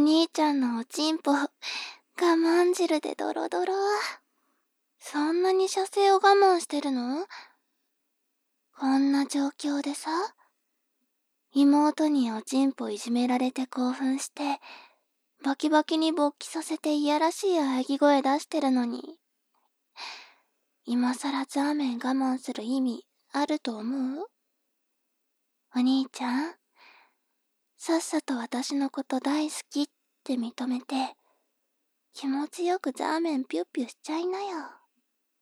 兄ちゃんのおちんぽ、我慢汁でドロドロ。そんなに射精を我慢してるの？こんな状況でさ、妹におちんぽいじめられて興奮して、バキバキに勃起させていやらしい喘ぎ声出してるのに、今さらザーメン我慢する意味あると思う？お兄ちゃん、さっさと私のこと大好きって認めて、気持ちよくザーメンピュッピュしちゃいなよ。